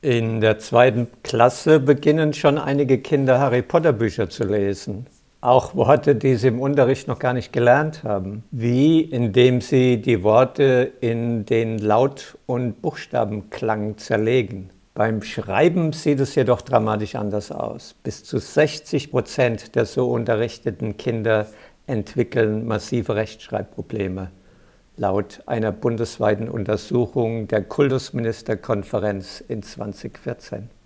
In der zweiten Klasse beginnen schon einige Kinder Harry Potter Bücher zu lesen. Auch Worte, die sie im Unterricht noch gar nicht gelernt haben. Wie? Indem sie die Worte in den Laut- und Buchstabenklang zerlegen. Beim Schreiben sieht es jedoch dramatisch anders aus. Bis zu 60% der so unterrichteten Kinder entwickeln massive Rechtschreibprobleme, laut einer bundesweiten Untersuchung der Kultusministerkonferenz in 2014.